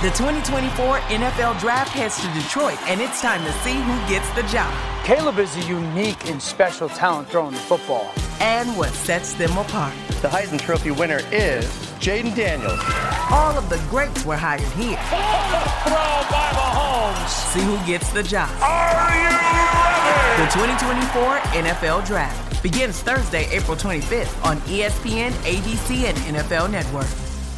The 2024 NFL Draft heads to Detroit, and it's time to see who gets the job. Caleb is a unique and special talent throwing the football. And what sets them apart. The Heisman Trophy winner is Jaden Daniels. All of the greats were hired here. Throw by Mahomes. See who gets the job. Are you ready? The 2024 NFL Draft begins Thursday, April 25th on ESPN, ABC, and NFL Network.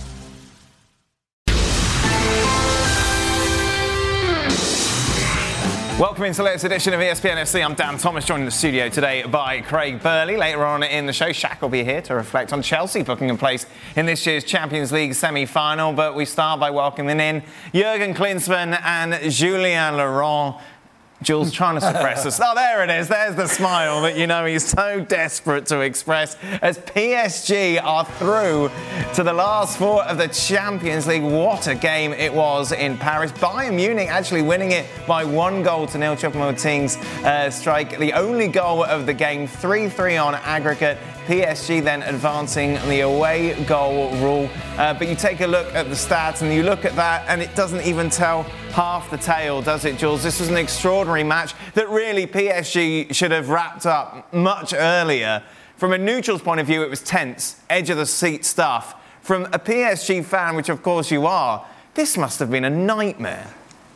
Welcome into the latest edition of ESPN FC. I'm Dan Thomas, joined in the studio today by Craig Burley. Later on in the show, Shaq will be here to reflect on Chelsea booking a place in this year's Champions League semi-final. But we start by welcoming in Jurgen Klinsmann and Julien Laurent. Jules trying to suppress us. Oh, there it is. There's the smile that you know he's so desperate to express as PSG are through to the last four of the Champions League. What a game it was in Paris. Bayern Munich actually winning it by 1-0. Choupo-Moting's strike. The only goal of the game, 3-3 on aggregate. PSG then advancing the away goal rule. But you take a look at the stats and you look at that and it doesn't even tell half the tale, does it, Jules? This was an extraordinary match that really PSG should have wrapped up much earlier. From a neutral's point of view, it was tense, edge of the seat stuff. From a PSG fan, which of course you are, this must have been a nightmare.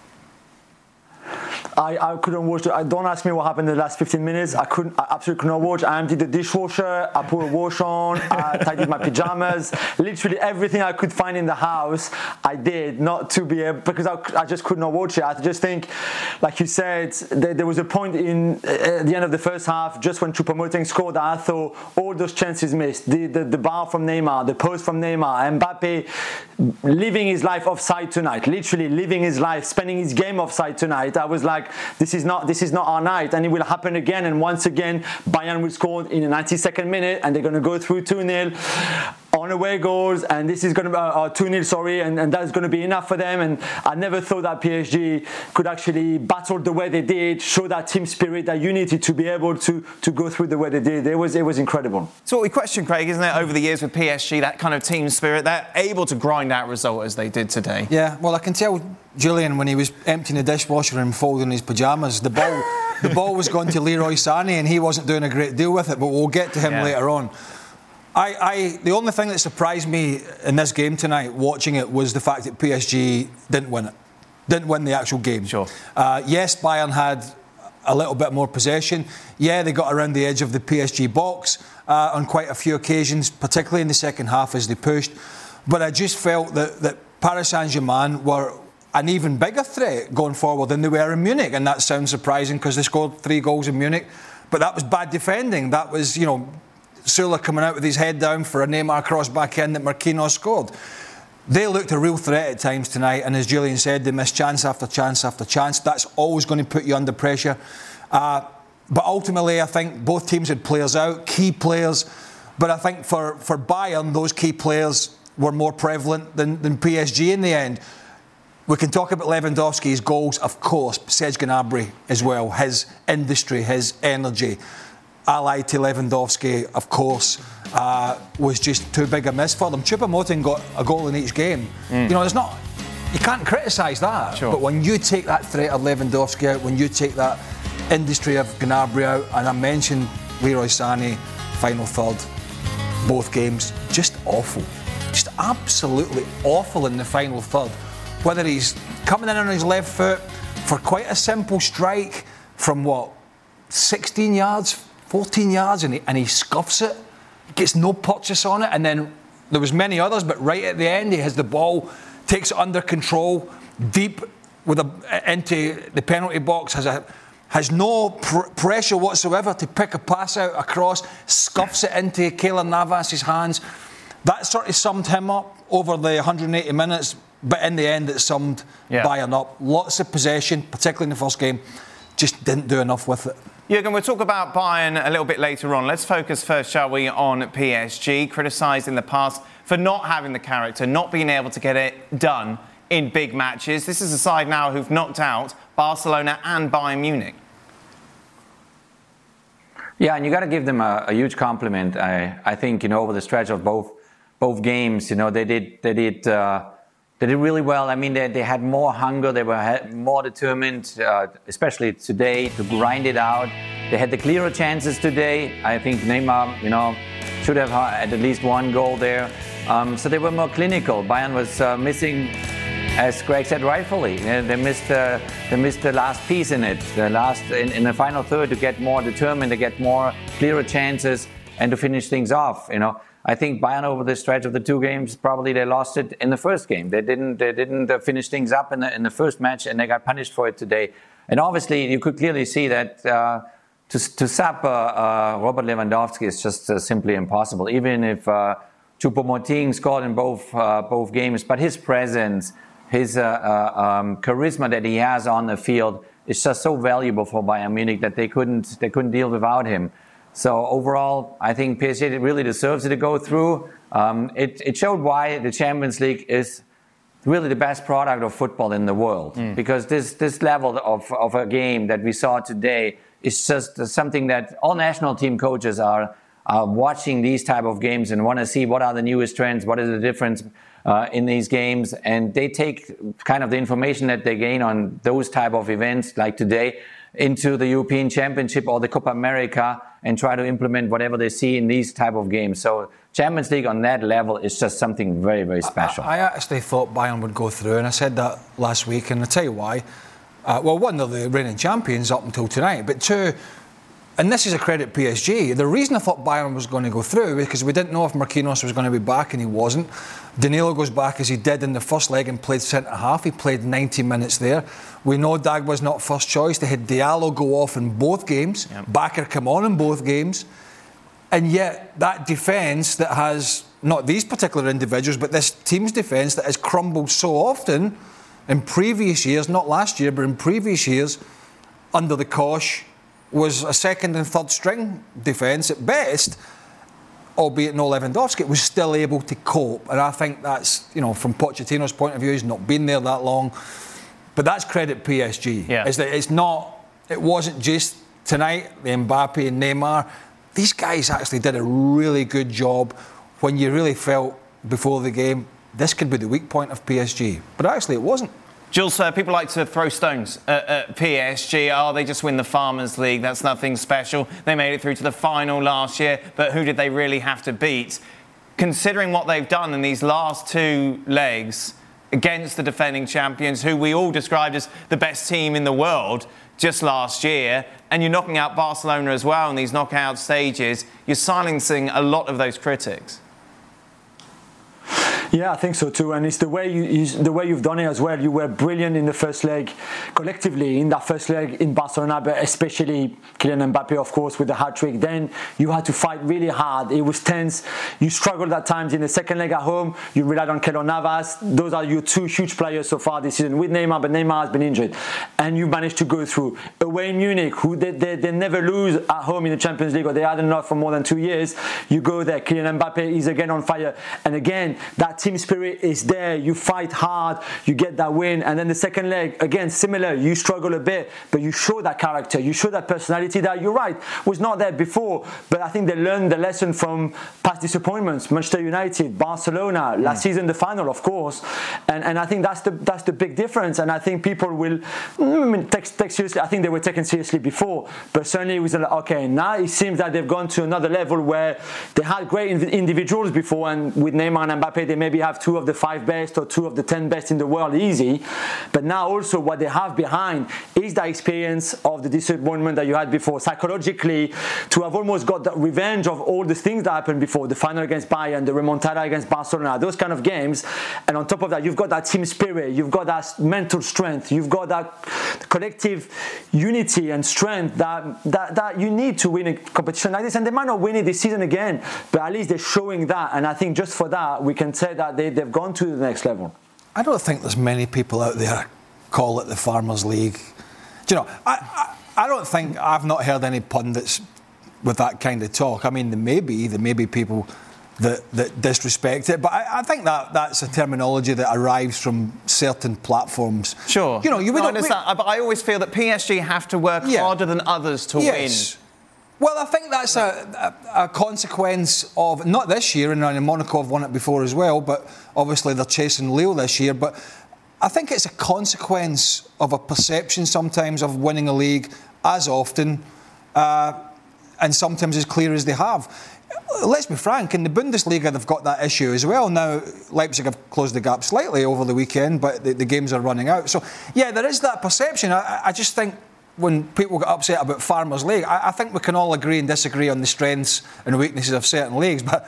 I couldn't watch it. Don't ask me what happened in the last 15 minutes. I absolutely could not watch. I emptied the dishwasher. I put a wash on. I tidied my pajamas. Literally everything I could find in the house, I did, not to be able, because I just could not watch it. I just think, like you said, there was a point at the end of the first half, just when Choupo-Moting scored, I thought all those chances missed. The bar from Neymar, the post from Neymar, Mbappe living his life offside tonight, literally living his life, spending his game offside tonight. I was like, this is not our night, and it will happen again. And once again, Bayern will score in the 92nd minute, and they're going to go through 2-0 on away goals, and this is going to be 2-0, sorry, and that's going to be enough for them. And I never thought that PSG could actually battle the way they did, show that team spirit, that unity to be able to go through the way they did. It was incredible. So what we question, Craig, isn't it, over the years with PSG, that kind of team spirit, they're able to grind out result as they did today. Yeah, well, I can tell Julian, when he was emptying the dishwasher and folding his pyjamas, the ball was going to Leroy Sané, and he wasn't doing a great deal with it, but we'll get to him later on. The only thing that surprised me in this game tonight, watching it, was the fact that PSG didn't win it. Didn't win the actual game. Sure. Yes, Bayern had a little bit more possession. Yeah, they got around the edge of the PSG box on quite a few occasions, particularly in the second half as they pushed. But I just felt that Paris Saint-Germain were an even bigger threat going forward than they were in Munich. And that sounds surprising because they scored 3 goals in Munich. But that was bad defending. That was, Sula coming out with his head down for a Neymar cross back in that Marquinhos scored. They looked a real threat at times tonight, and as Julian said, they missed chance after chance after chance. That's always going to put you under pressure. But ultimately, I think both teams had players out, key players. But I think for Bayern, those key players were more prevalent than PSG in the end. We can talk about Lewandowski's goals, of course, Serge Gnabry as well, his industry, his energy. Allied to Lewandowski, of course, was just too big a miss for them. Choupo-Moting got a goal in each game. You can't criticise that. Sure. But when you take that threat of Lewandowski out, when you take that industry of Gnabry out, and I mentioned Leroy Sané, final third, both games, just awful. Just absolutely awful in the final third. Whether he's coming in on his left foot for quite a simple strike from 16 yards, 14 yards, and he scuffs it, gets no purchase on it, and then there was many others, but right at the end he has the ball, takes it under control, deep into the penalty box, has no pressure whatsoever to pick a pass out across, scuffs it into Keylor Navas's hands. That sort of summed him up over the 180 minutes, but in the end it summed Bayern up. Lots of possession, particularly in the first game, just didn't do enough with it. Jurgen, we'll talk about Bayern a little bit later on. Let's focus first, shall we, on PSG, criticised in the past for not having the character, not being able to get it done in big matches. This is a side now who've knocked out Barcelona and Bayern Munich. Yeah, and you got to give them a huge compliment. I think over the stretch of both games, they did They did really well. I mean, they had more hunger. They were more determined, especially today, to grind it out. They had the clearer chances today. I think Neymar, should have had at least one goal there. So they were more clinical. Bayern was missing, as Greg said rightfully, they missed the last piece in it, in the final third, to get more determined, to get more clearer chances, and to finish things off. I think Bayern, over the stretch of the 2 games, probably they lost it in the first game. They didn't finish things up in the first match, and they got punished for it today. And obviously, you could clearly see that to sub Robert Lewandowski is just simply impossible. Even if Choupo-Moting scored in both games, but his presence, his charisma that he has on the field is just so valuable for Bayern Munich that they couldn't deal without him. So overall, I think PSG really deserves it to go through. It showed why the Champions League is really the best product of football in the world. Because this level of a game that we saw today is just something that all national team coaches are watching these type of games and want to see what are the newest trends, what is the difference in these games. And they take kind of the information that they gain on those type of events like today into the European Championship or the Copa America and try to implement whatever they see in these type of games. So Champions League on that level is just something very, very special. I actually thought Bayern would go through, and I said that last week, and I'll tell you why. One, they're the reigning champions up until tonight, but two, and this is a credit PSG, the reason I thought Bayern was going to go through was because we didn't know if Marquinhos was going to be back, and he wasn't. Danilo goes back as he did in the first leg and played centre-half. He played 90 minutes there. We know Dagba's not first choice. They had Diallo go off in both games. Yep. Bakker come on in both games. And yet that defence that has, not these particular individuals, but this team's defence that has crumbled so often in previous years, not last year, but in previous years, under the Koch, was a second and third string defence at best, albeit no Lewandowski. It was still able to cope, and I think that's, from Pochettino's point of view, he's not been there that long, but that's credit PSG. Yeah. Is that it wasn't just tonight, the Mbappe and Neymar. These guys actually did a really good job when you really felt before the game this could be the weak point of PSG, but actually it wasn't. Jules, people like to throw stones at PSG. They just win the Farmers League. That's nothing special. They made it through to the final last year, but who did they really have to beat? Considering what they've done in these last 2 legs against the defending champions, who we all described as the best team in the world just last year, and you're knocking out Barcelona as well in these knockout stages, you're silencing a lot of those critics. Yeah, I think so too, and it's the way you've done it as well. You were brilliant in the first leg, collectively in that first leg in Barcelona, but especially Kylian Mbappe, of course, with the hat-trick. Then you had to fight really hard. It was tense. You struggled at times in the second leg at home. You relied on Keylor Navas. Those are your 2 huge players so far this season with Neymar, but Neymar has been injured, and you managed to go through. Away in Munich, who they never lose at home in the Champions League, or they hadn't not for more than 2 years. You go there. Kylian Mbappe is again on fire, and again that team spirit is there. You fight hard, you get that win, and then the second leg again similar. You struggle a bit, but you show that character, you show that personality that, you're right, was not there before. But I think they learned the lesson from past disappointments. Manchester United, Barcelona, last season the final, of course, and I think that's the big difference. And I think people will take seriously. I think they were taken seriously before, but certainly it was like, okay, now it seems that they've gone to another level where they had great individuals before, and with Neymar and Mbappe they maybe have 2 of the 5 best or 2 of the 10 best in the world easy. But now also what they have behind is that experience of the disappointment that you had before, psychologically, to have almost got that revenge of all the things that happened before, the final against Bayern, the remontada against Barcelona, those kind of games. And on top of that, you've got that team spirit, you've got that mental strength, you've got that collective unity and strength that you need to win a competition like this. And they might not win it this season again, but at least they're showing that. And I think just for that, we can say that they've gone to the next level. I don't think there's many people out there call it the Farmers League. Do you know, I don't think, I've not heard any pundits with that kind of talk. I mean, there may be people that disrespect it, but I think that's a terminology that arrives from certain platforms. Sure. You know, but I always feel that PSG have to work harder than others to win. Well, I think that's a consequence of, not this year, and Monaco have won it before as well, but obviously they're chasing Lille this year, but I think it's a consequence of a perception sometimes of winning a league as often and sometimes as clear as they have. Let's be frank, in the Bundesliga they've got that issue as well. Now, Leipzig have closed the gap slightly over the weekend, but the games are running out. So, yeah, there is that perception. I just think when people get upset about Farmers League, I think we can all agree and disagree on the strengths and weaknesses of certain leagues, but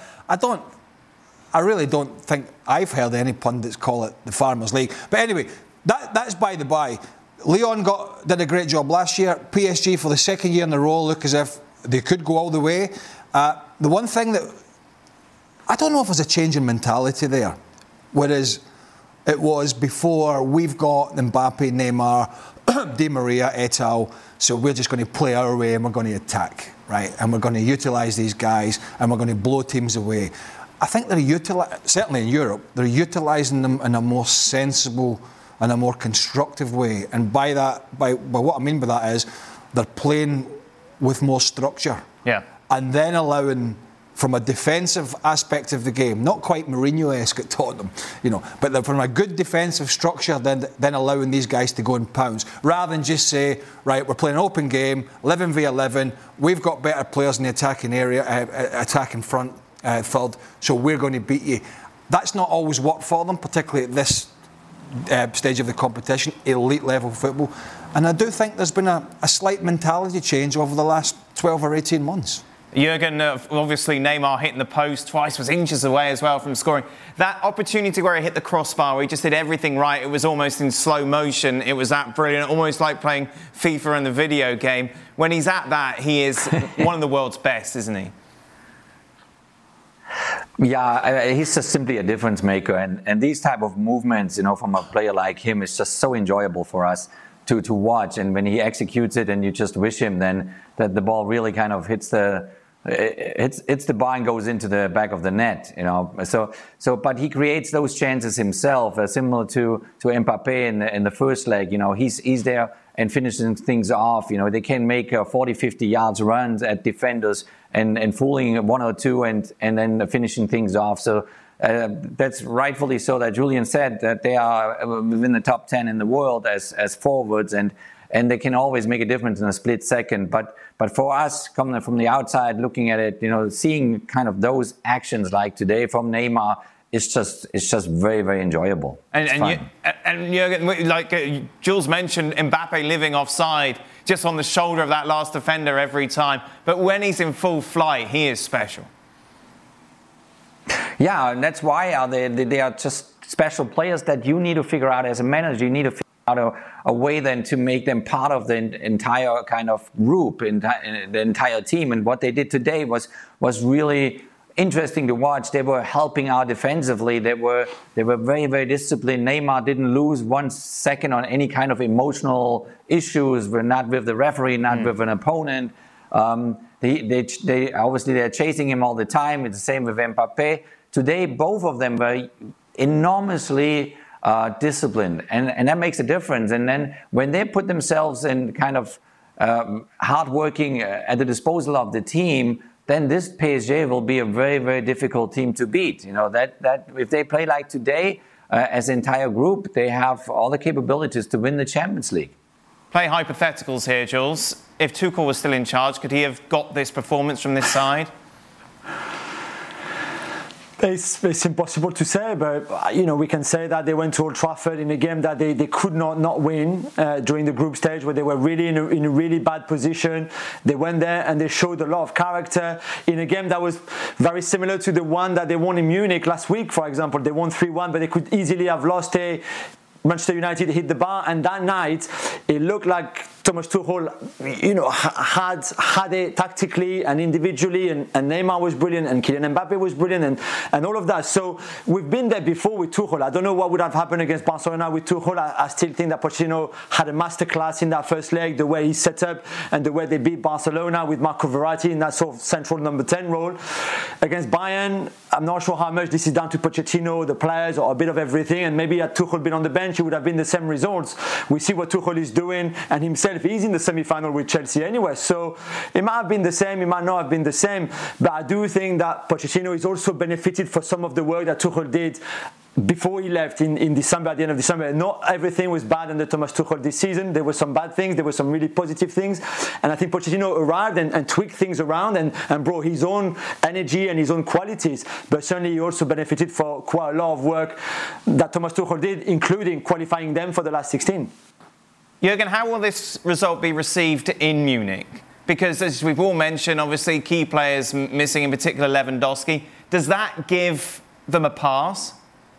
I really don't think I've heard any pundits call it the Farmers League. But anyway, that's by the by. Lyon did a great job last year. PSG for the second year in a row look as if they could go all the way. The one thing that I don't know if there's a change in mentality there, whereas it was before we've got Mbappe, Neymar, Di Maria, et al. So we're just going to play our way and we're going to attack, right? And we're going to utilise these guys and we're going to blow teams away. I think certainly in Europe, they're utilising them in a more sensible and a more constructive way. And by what I mean by that is they're playing with more structure. Yeah. And then allowing, from a defensive aspect of the game, not quite Mourinho-esque at Tottenham, but from a good defensive structure, then allowing these guys to go and pounce, rather than just say, right, we're playing an open game, 11 v 11, we've got better players in the attacking area, attacking front, third, so we're going to beat you. That's not always worked for them, particularly at this stage of the competition, elite level football. And I do think there's been a slight mentality change over the last 12 or 18 months. Jurgen, obviously Neymar hitting the post twice, was inches away as well from scoring. That opportunity where he hit the crossbar, where he just did everything right, it was almost in slow motion. It was that brilliant, almost like playing FIFA in the video game. When he's at that, he is one of the world's best, isn't he? Yeah, he's just simply a difference maker. And these type of movements, from a player like him, is just so enjoyable for us to watch. And when he executes it and you just wish him then that the ball really kind of hits the bar and goes into the back of the net, So, but he creates those chances himself, similar to Mbappe in the first leg. He's there and finishing things off. They can make 40, 50 yards runs at defenders and fooling one or two and then finishing things off. So that's rightfully so that Julian said that they are within the top 10 in the world as forwards and they can always make a difference in a split second. But for us, coming from the outside, looking at it, seeing kind of those actions like today from Neymar, it's just very, very enjoyable. And Jürgen, like Jules mentioned, Mbappe living offside, just on the shoulder of that last defender every time. But when he's in full flight, he is special. Yeah, and that's why they are just special players that you need to figure out as a manager. You need to figure out a way then to make them part of the entire kind of group, the entire team. And what they did today was really interesting to watch. They were helping out defensively. They were very, very disciplined. Neymar didn't lose 1 second on any kind of emotional issues. We're not with the referee, not with an opponent. They obviously they're chasing him all the time. It's the same with Mbappe. Today, both of them were enormously disciplined, and that makes a difference. And then when they put themselves in kind of hard working at the disposal of the team, then this PSG will be a very, very difficult team to beat. That if they play like today as an entire group, they have all the capabilities to win the Champions League. Play hypotheticals here, Jules. If Tuchel was still in charge, could he have got this performance from this side? It's impossible to say, but we can say that they went to Old Trafford in a game that they could not win during the group stage, where they were really in a really bad position. They went there and they showed a lot of character in a game that was very similar to the one that they won in Munich last week, for example. They won 3-1, but they could easily have lost. Manchester United hit the bar, and that night it looked like Thomas Tuchel, had it tactically and individually, and Neymar was brilliant, and Kylian Mbappe was brilliant, and all of that. So we've been there before with Tuchel. I don't know what would have happened against Barcelona with Tuchel. I still think that Pochettino had a masterclass in that first leg, the way he set up and the way they beat Barcelona with Marco Verratti in that sort of central number 10 role. Against Bayern, I'm not sure how much this is down to Pochettino, the players, or a bit of everything, and maybe had Tuchel been on the bench, it would have been the same results. We see what Tuchel is doing, and himself himself. He's in the semi-final with Chelsea anyway. So it might have been the same, it might not have been the same. But I do think that Pochettino is also benefited for some of the work that Tuchel did before he left in December, at the end of December. Not everything was bad under Thomas Tuchel this season. There were some bad things, there were some really positive things. And I think Pochettino arrived and tweaked things around and brought his own energy and his own qualities. But certainly he also benefited for quite a lot of work that Thomas Tuchel did, including qualifying them for the last 16. Jurgen, how will this result be received in Munich? Because as we've all mentioned, obviously key players missing, in particular Lewandowski. Does that give them a pass?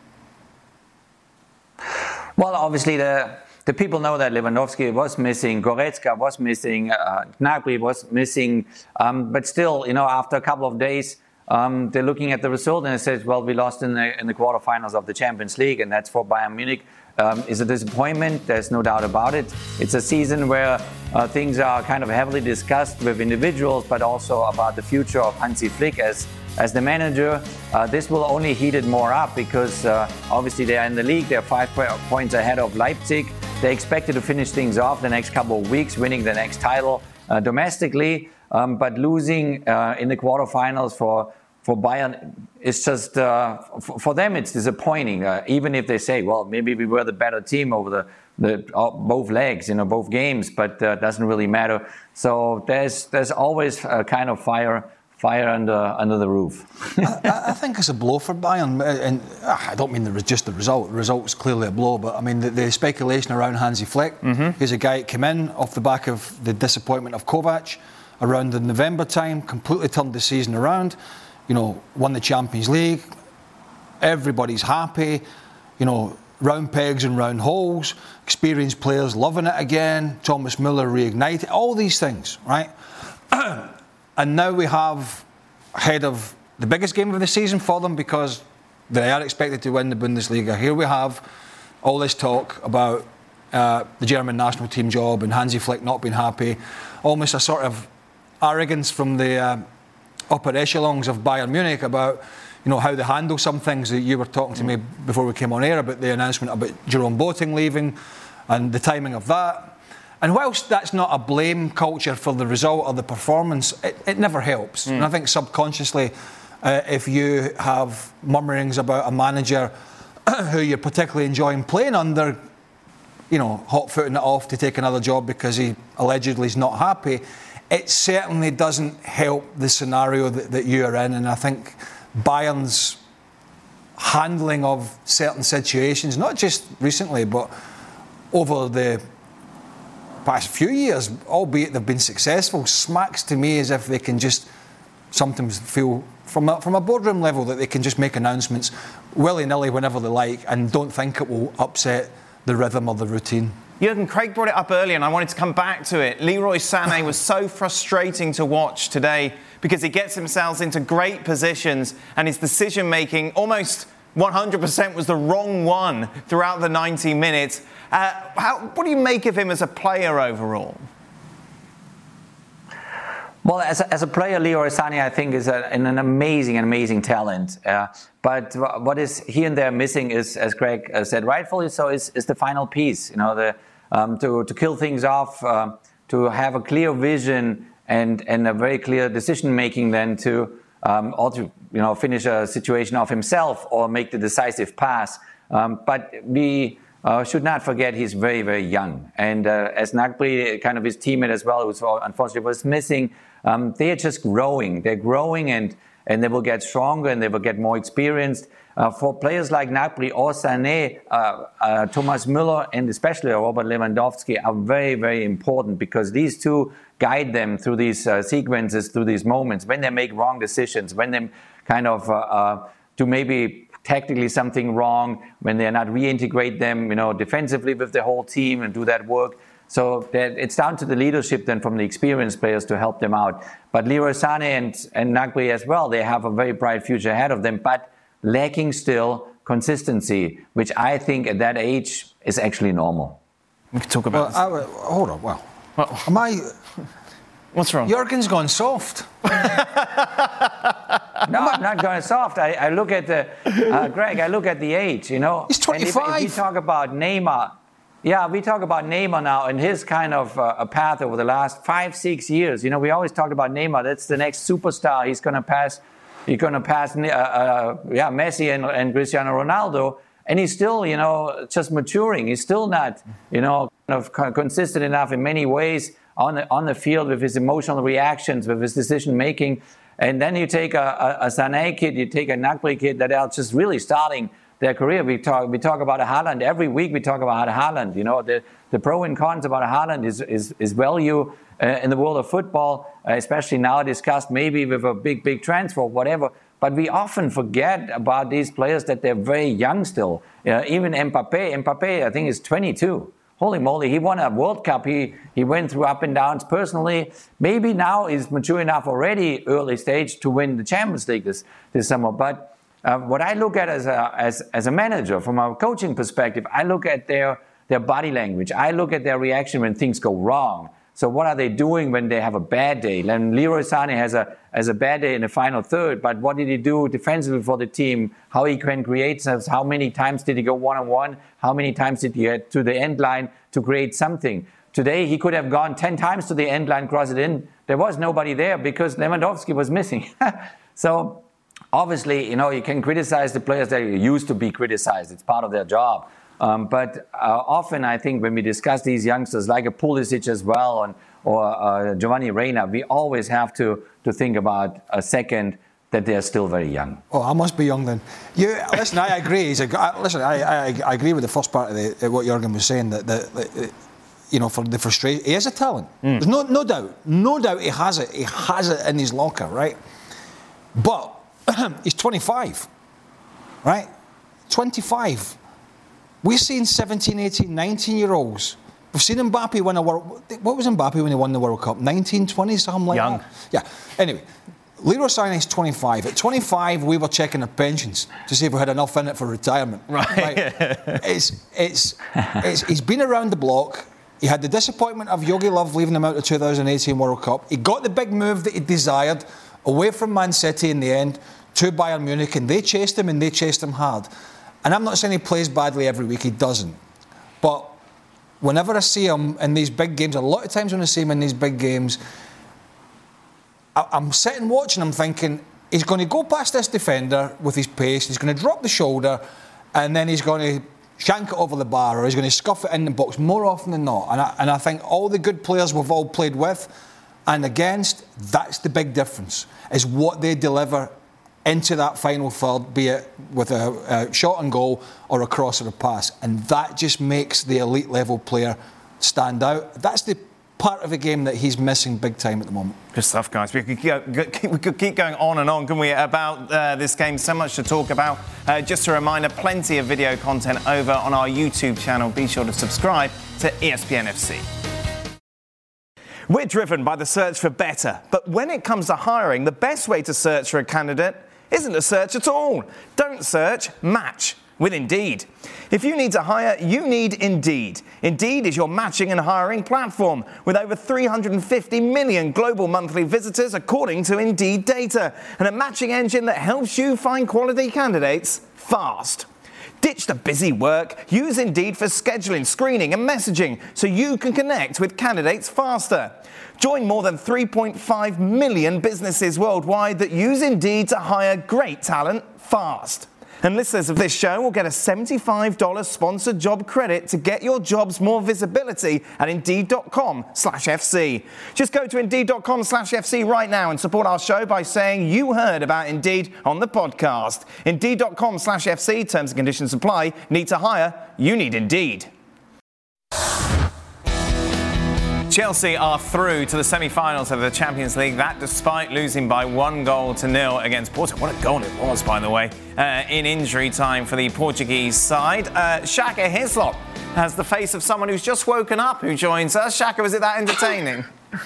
Well, obviously the people know that Lewandowski was missing, Goretzka was missing, Gnabry was missing, but still, after a couple of days, they're looking at the result and it says, well, we lost in the quarterfinals of the Champions League, and that's for Bayern Munich. Is a disappointment, there's no doubt about it. It's a season where things are kind of heavily discussed with individuals, but also about the future of Hansi Flick as the manager. This will only heat it more up because obviously they are in the league, they're 5 points ahead of Leipzig. They're expected to finish things off the next couple of weeks, winning the next title domestically, but losing in the quarterfinals for Bayern, it's just, for them it's disappointing. Even if they say, well, maybe we were the better team over both legs, both games, but doesn't really matter. So there's always a kind of fire under the roof. I think it's a blow for Bayern, and I don't mean just the result. The result was clearly a blow, but I mean the speculation around Hansi Flick. He's a guy that came in off the back of the disappointment of Kovac around the November time, completely turned the season around. Won the Champions League. Everybody's happy. Round pegs and round holes. Experienced players loving it again. Thomas Müller reignited. All these things, right? And now we have ahead of the biggest game of the season for them because they are expected to win the Bundesliga. Here we have all this talk about the German national team job and Hansi Flick not being happy. Almost a sort of arrogance from the upper echelons of Bayern Munich about how they handle some things. That you were talking to me before we came on air about the announcement about Jerome Boateng leaving and the timing of that. And whilst that's not a blame culture for the result or the performance, it never helps. And I think subconsciously, if you have murmurings about a manager who you're particularly enjoying playing under, hot-footing it off to take another job because he allegedly is not happy, it certainly doesn't help the scenario that you are in. And I think Bayern's handling of certain situations, not just recently, but over the past few years, albeit they've been successful, smacks to me as if they can just sometimes feel from a boardroom level that they can just make announcements willy-nilly whenever they like and don't think it will upset the rhythm or the routine. Jurgen, Craig brought it up earlier and I wanted to come back to it. Leroy Sané was so frustrating to watch today because he gets himself into great positions and his decision-making almost 100% was the wrong one throughout the 90 minutes. What do you make of him as a player overall? Well, as a player, Leroy Sané, I think, is an amazing talent. But what is here and there missing is, as Greg said, rightfully so, is the final piece. To kill things off, to have a clear vision and a very clear decision making, then to finish a situation off himself or make the decisive pass. But we should not forget he's very, very young. And as Gnabry, kind of his teammate as well, who unfortunately was missing, they are just growing. They're growing and they will get stronger and they will get more experienced. For players like Gnabry or Sané, Thomas Müller and especially Robert Lewandowski are very, very important because these two guide them through these sequences, through these moments, when they make wrong decisions, when they kind of do maybe tactically something wrong, when they're not reintegrate them, defensively with the whole team and do that work. So it's down to the leadership then from the experienced players to help them out. But Leroy Sané and Gnabry as well, they have a very bright future ahead of them, but lacking still consistency, which I think at that age is actually normal. We could talk about this. Hold on, well, am I... What's wrong? Jurgen's gone soft. No, I'm not going soft. I look at Greg, I look at the age, He's 25. And if you talk about Neymar, Yeah, we talk about Neymar now and his kind of a path over the last 5-6 years. You know, we always talked about Neymar. That's the next superstar. He's going to pass. He's going to pass. Messi and Cristiano Ronaldo. And he's still, you know, just maturing. He's still not, you know, kind of consistent enough in many ways on the field with his emotional reactions, with his decision making. And then you take a Sané kid, you take a Gnabry kid that are just really starting their career. We talk about a Haaland every week. We talk about a Haaland. You know, the pro and cons about a Haaland is value in the world of football, especially now discussed maybe with a big transfer or whatever. But we often forget about these players that they're very young still. Even Mbappe, I think is 22. Holy moly, he won a World Cup. He went through up and downs personally. Maybe now he's mature enough already, early stage, to win the Champions League this summer. But what I look at as a manager, from a coaching perspective, I look at their body language. I look at their reaction when things go wrong. So what are they doing when they have a bad day? And Leroy Sané has a bad day in the final third, but what did he do defensively for the team? How he can create stuff? How many times did he go one-on-one? How many times did he get to the end line to create something? Today, he could have gone 10 times to the end line, cross it in. There was nobody there because Lewandowski was missing. So obviously, you know, you can criticize the players that used to be criticized. It's part of their job. But often I think when we discuss these youngsters, like a Pulisic as well, or Giovanni Reina, we always have to think about a second that they're still very young. Oh, I must be young then. Listen, I agree. I agree with the first part of what Jurgen was saying, that you know, for the frustration, he has a talent. There's no doubt he has it. He has it in his locker, right? But he's 25, right? 25. We've seen 17, 18, 19-year-olds. We've seen Mbappe win a World... What was Mbappe when he won the World Cup? 19, 20, something like Young. that? Yeah. Anyway, Leroy Sané is 25. At 25, we were checking our pensions to see if we had enough in it for retirement. Right. He's been around the block. He had the disappointment of Jogi Löw leaving him out of the 2018 World Cup. He got the big move that he desired away from Man City in the end to Bayern Munich, and they chased him, and they chased him hard. And I'm not saying he plays badly every week, he doesn't. But whenever I see him in these big games, a lot of times when I see him in these big games, I'm sitting watching him thinking, he's going to go past this defender with his pace, he's going to drop the shoulder, and then he's going to shank it over the bar, or he's going to scuff it in the box more often than not. And I think all the good players we've all played with and against, that's the big difference, is what they deliver into that final third, be it with a shot on goal or a cross or a pass. And that just makes the elite level player stand out. That's the part of the game that he's missing big time at the moment. Good stuff, guys. We could keep going on and on, couldn't we, about this game? So much to talk about. Just a reminder, plenty of video content over on our YouTube channel. Be sure to subscribe to ESPN FC. We're driven by the search for better. But when it comes to hiring, the best way to search for a candidate isn't to search at all. Don't search, match with Indeed. If you need to hire, you need Indeed. Indeed is your matching and hiring platform with over 350 million global monthly visitors according to Indeed data, and a matching engine that helps you find quality candidates fast. Ditch the busy work. Use Indeed for scheduling, screening and messaging so you can connect with candidates faster. Join more than 3.5 million businesses worldwide that use Indeed to hire great talent fast. And listeners of this show will get a $75 sponsored job credit to get your jobs more visibility at Indeed.com/FC. Just go to Indeed.com/FC right now and support our show by saying you heard about Indeed on the podcast. Indeed.com/FC, terms and conditions apply. Need to hire? You need Indeed. Chelsea are through to the semi-finals of the Champions League, that despite losing by 1-0 against Porto. What a goal it was, by the way, in injury time for the Portuguese side. Shaka Hislop has the face of someone who's just woken up who joins us. Shaka, was it that entertaining?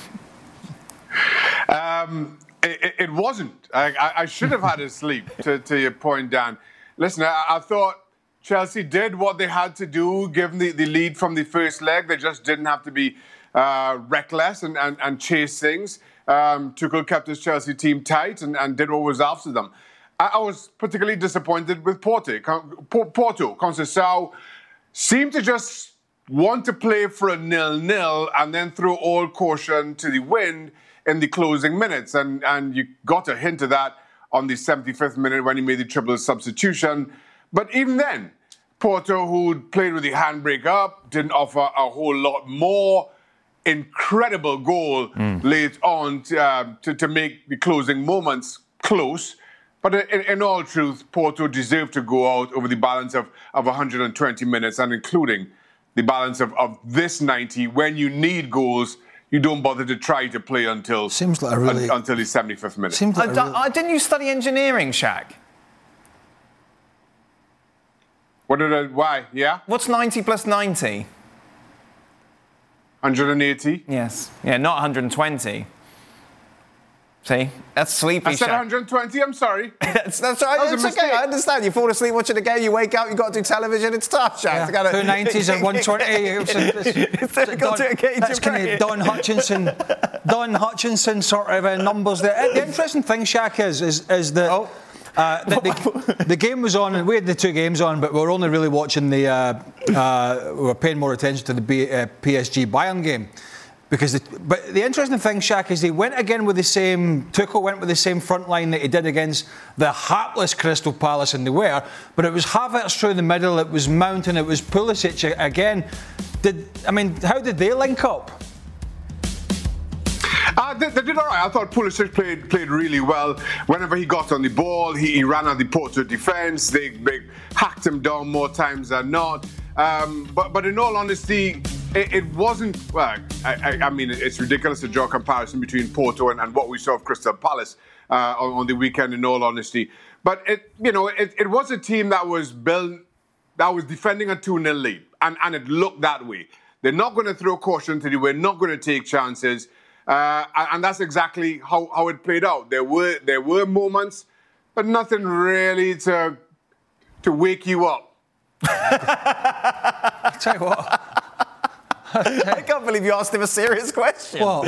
It wasn't. I should have had a sleep, to your point, Dan. Listen, I thought Chelsea did what they had to do, given the lead from the first leg. They just didn't have to be reckless and chase things. Tuchel kept his Chelsea team tight and did what was after them. I was particularly disappointed with Porto. Conceição seemed to just want to play for a 0-0 and then throw all caution to the wind in the closing minutes. And you got a hint of that on the 75th minute when he made the triple substitution. But even then, Porto, who played with the handbrake up, didn't offer a whole lot more. Incredible goal late on to make the closing moments close. But in all truth, Porto deserved to go out over the balance of 120 minutes, and including the balance of this 90. When you need goals, you don't bother to try to play until the 75th minute. Didn't you study engineering, Shaq? Why? Yeah? What's 90 plus 90? 180. Yes. Yeah, not 120. See? That's sleepy, I said Shaq. 120, I'm sorry. That's right, it's okay, I understand. You fall asleep watching a game, you wake up, you've got to do television, it's tough, Shaq. Yeah. 2 90s and 120. That's kind of Don Hutchinson sort of numbers there. The interesting thing, Shaq, is that the game was on, and we had the 2 games on, but we were only really watching we were paying more attention to the PSG Bayern game. But the interesting thing, Shaq, is he went again with Tuchel went with the same front line that he did against the hapless Crystal Palace, and they were. But it was Havertz through the middle, it was Mount, and it was Pulisic again. How did they link up? They did all right. I thought Pulisic played really well. Whenever he got on the ball, he ran at the Porto defence. They hacked him down more times than not. But in all honesty, it wasn't. Well, it's ridiculous to draw a comparison between Porto and what we saw of Crystal Palace on the weekend. In all honesty, but it was a team that was defending a 2-0 lead, and it looked that way. They're not going to throw caution to the wind, not going to take chances. And that's exactly how it played out. There were moments, but nothing really to wake you up. I'll tell you what. I can't believe you asked him a serious question. Well,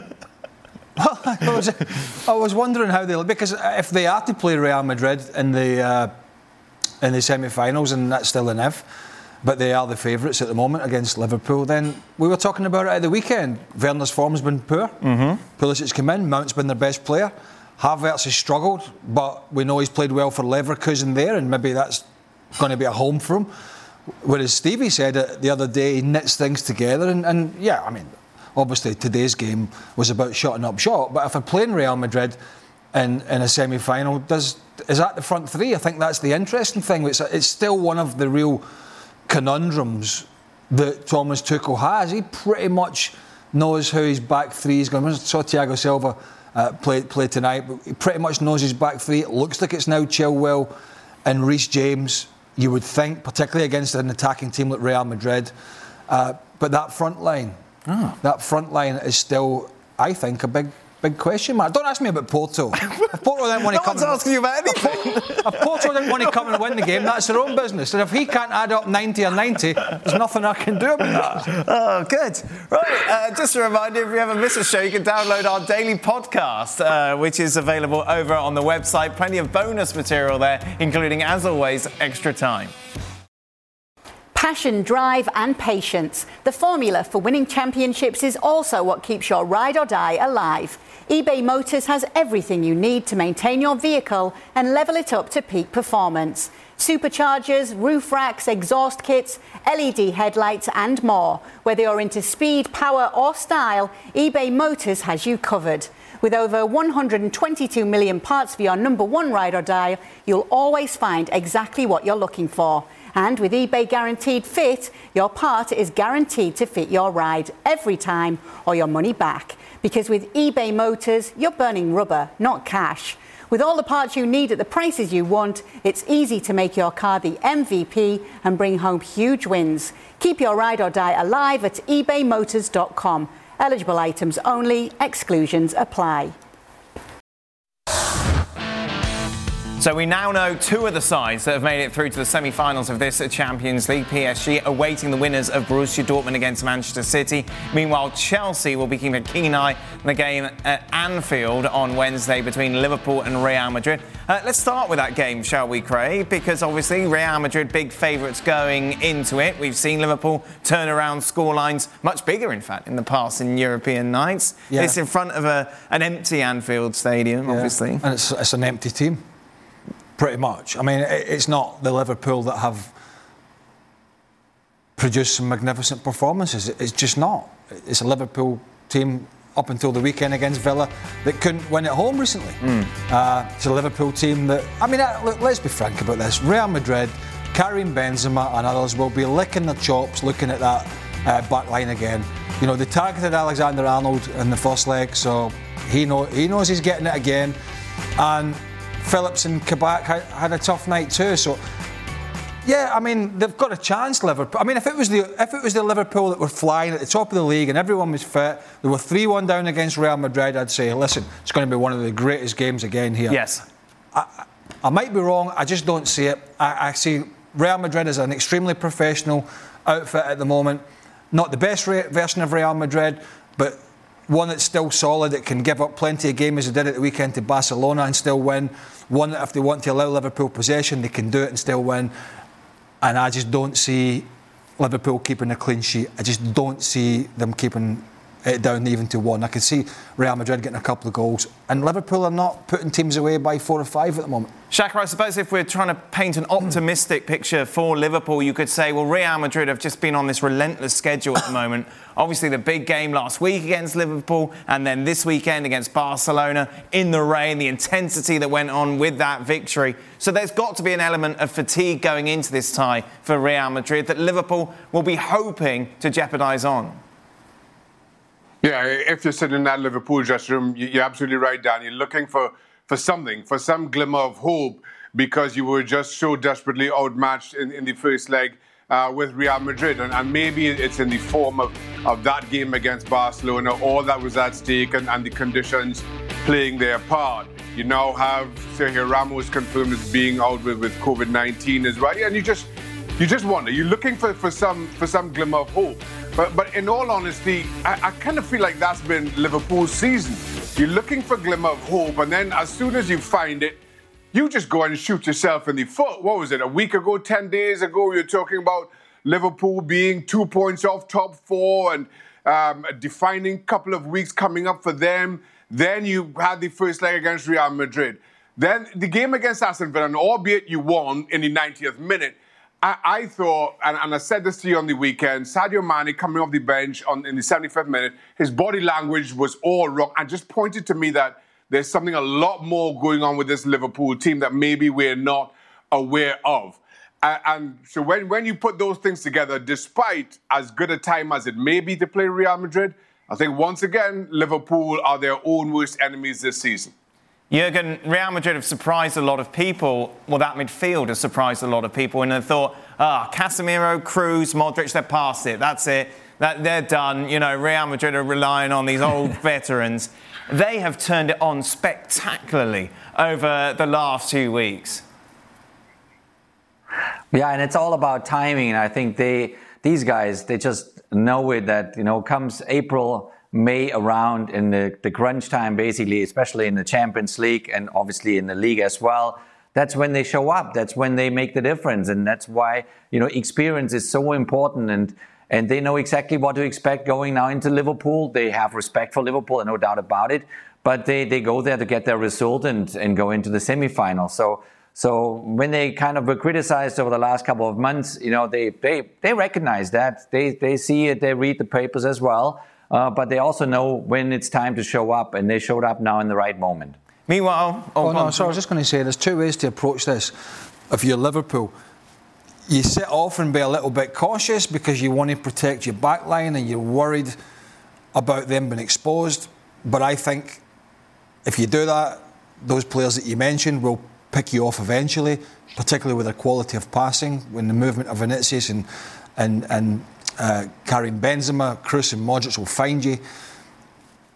I was wondering how because if they are to play Real Madrid in the semi-finals, and that's still an if, but they are the favourites at the moment against Liverpool, then we were talking about it at the weekend. Werner's form's been poor. Pulisic's come in, Mount's been their best player. Havertz has struggled, but we know he's played well for Leverkusen there, and maybe that's going to be a home for him. Whereas Stevie said it the other day, he knits things together, and obviously today's game was about shutting up shop, but if I'm playing Real Madrid in a semi-final, is that the front three? I think that's the interesting thing. It's still one of the real conundrums that Thomas Tuchel has. He pretty much knows how his back three is going. I saw Thiago Silva play tonight, but he pretty much knows his back three. It looks like it's now Chilwell and Reece James, you would think, particularly against an attacking team like Real Madrid. But that front line is still, I think, a big question mark. Don't ask me about Porto. If Porto didn't want to come, no one's asking you about anything. If Porto didn't want to come and win the game, that's their own business. And if he can't add up 90 or 90, there's nothing I can do about that. Oh, good. Right, just a reminder, if you ever miss a show, you can download our daily podcast, which is available over on the website. Plenty of bonus material there, including, as always, extra time. Passion, drive and patience. The formula for winning championships is also what keeps your ride or die alive. eBay Motors has everything you need to maintain your vehicle and level it up to peak performance. Superchargers, roof racks, exhaust kits, LED headlights and more. Whether you're into speed, power or style, eBay Motors has you covered. With over 122 million parts for your number one ride or die, you'll always find exactly what you're looking for. And with eBay Guaranteed Fit, your part is guaranteed to fit your ride every time or your money back. Because with eBay Motors, you're burning rubber, not cash. With all the parts you need at the prices you want, it's easy to make your car the MVP and bring home huge wins. Keep your ride or die alive at ebaymotors.com. Eligible items only, exclusions apply. So we now know two of the sides that have made it through to the semi-finals of this Champions League. PSG awaiting the winners of Borussia Dortmund against Manchester City. Meanwhile, Chelsea will be keeping a keen eye on the game at Anfield on Wednesday between Liverpool and Real Madrid. Let's start with that game, shall we, Craig? Because obviously Real Madrid big favourites going into it. We've seen Liverpool turn around scorelines, much bigger in fact, in the past in European nights. Yeah. It's in front of an empty Anfield Stadium, obviously. And it's an empty team. Pretty much. I mean, it's not the Liverpool that have produced some magnificent performances. It's just not. It's a Liverpool team up until the weekend against Villa that couldn't win at home recently. It's a Liverpool team that, I mean, let's be frank about this. Real Madrid, Karim Benzema and others will be licking their chops looking at that back line again. You know, they targeted Alexander-Arnold in the first leg, so he knows he's getting it again. And Phillips and Kabak had a tough night too. So, yeah, I mean, they've got a chance, Liverpool. I mean, if it was the Liverpool that were flying at the top of the league and everyone was fit, they were 3-1 down against Real Madrid, I'd say, listen, it's going to be one of the greatest games again here. Yes. I might be wrong, I just don't see it. I see Real Madrid as an extremely professional outfit at the moment. Not the best version of Real Madrid, but one that's still solid, that can give up plenty of games as they did at the weekend to Barcelona and still win. One that if they want to allow Liverpool possession, they can do it and still win. And I just don't see Liverpool keeping a clean sheet. I just don't see them keeping it down even to 1. I can see Real Madrid getting a couple of goals. And Liverpool are not putting teams away by 4 or 5 at the moment. Shaka, I suppose if we're trying to paint an optimistic picture for Liverpool, you could say, well, Real Madrid have just been on this relentless schedule at the moment. Obviously, the big game last week against Liverpool and then this weekend against Barcelona in the rain, the intensity that went on with that victory. So there's got to be an element of fatigue going into this tie for Real Madrid that Liverpool will be hoping to jeopardise on. Yeah, if you're sitting in that Liverpool dressing room, you're absolutely right, Dan. You're looking for something, for some glimmer of hope, because you were just so desperately outmatched in the first leg with Real Madrid. And maybe it's in the form of that game against Barcelona, all that was at stake and the conditions playing their part. You now have Sergio Ramos confirmed as being out with COVID-19 as well. And you just wonder, you're looking for some glimmer of hope. But in all honesty, I kind of feel like that's been Liverpool's season. You're looking for glimmer of hope, and then as soon as you find it, you just go and shoot yourself in the foot. What was it, a week ago, 10 days ago, you were talking about Liverpool being 2 points off top 4 and a defining couple of weeks coming up for them. Then you had the first leg against Real Madrid. Then the game against Aston Villa, and albeit you won in the 90th minute, I thought, and I said this to you on the weekend, Sadio Mane coming off the bench in the 75th minute, his body language was all wrong and just pointed to me that there's something a lot more going on with this Liverpool team that maybe we're not aware of. And so when you put those things together, despite as good a time as it may be to play Real Madrid, I think once again, Liverpool are their own worst enemies this season. Jurgen, Real Madrid have surprised a lot of people. Well, that midfield has surprised a lot of people, and they thought, Casemiro, Kroos, Modric, they're past it. That's it. They're done. You know, Real Madrid are relying on these old veterans. They have turned it on spectacularly over the last 2 weeks. Yeah, and it's all about timing. And I think these guys, they just know it that, comes April, May around in the crunch time, basically, especially in the Champions League and obviously in the league as well. That's when they show up. That's when they make the difference. And that's why, experience is so important. And they know exactly what to expect going now into Liverpool. They have respect for Liverpool, no doubt about it. But they go there to get their result and go into the semi-final. So when they kind of were criticized over the last couple of months, they recognize that. They see it. They read the papers as well. But they also know when it's time to show up, and they showed up now in the right moment. Meanwhile... I was just going to say, there's 2 ways to approach this. If you're Liverpool, you sit off and be a little bit cautious because you want to protect your back line and you're worried about them being exposed. But I think if you do that, those players that you mentioned will pick you off eventually, particularly with their quality of passing, when the movement of Vinicius and Karim Benzema, Kroos and Modric will find you.